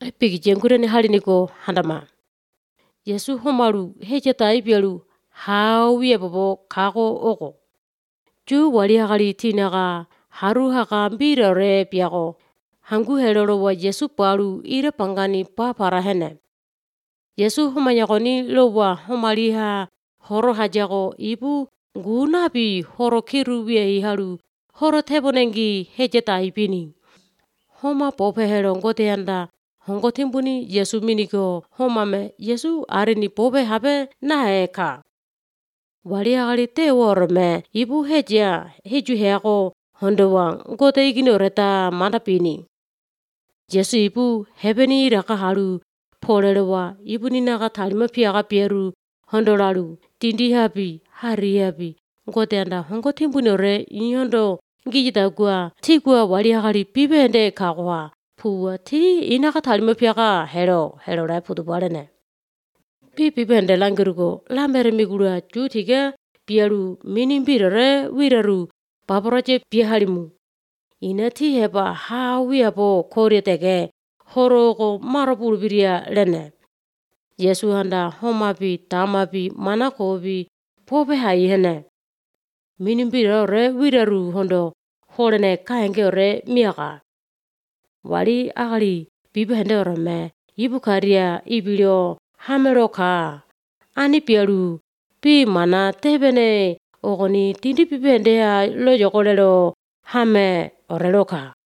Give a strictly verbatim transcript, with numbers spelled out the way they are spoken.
pigi jengureni haliniko handama. Yesu homalu hejeta ibialu hawiya bobo kago oko. Ju wali akali tinaga haru haka mbirare piago. Hangu helolo wa Yesu palu ire pangani papara hene. Yesu homanyakoni lowa homaliha horo hajago ibu ngunabi horo kirubiya ihalu horo tebonengi hejeta ibini. Homa pope helo ngote anda hongotimbuni Yesu miniko homame Yesu arini pope habe na eka. Wali akali te worme ibu hejea heju heago hondowa ngote iginoreta mandapini. Yesu ibu hebeni raka halu polelewa ibu ninaga talima piaga pieru hondolalu tindi habi hari habi ngote anda hongotimbuni ore inyondo ngijitagua tigua wali akali bibende kagwa puwa ti inaka talima piaga helo helo rai putu balene. Pi bibende langirugo lambere migura jutiga pialu minimbirare wiraru babaraje piahalimu. Ina ti heba hawiya bo koretege horogo maraburu biria lene. Yesu handa homabi tamabi manakobi pope hai hene. Minimbirare wiraru hondo holene kaenge ore miaga. Wali akali bibende orame ibu karia ibilio hameroka. Ani pialu pi mana tebene ogoni tindi bibende ya lo yokolelo hame oreloka.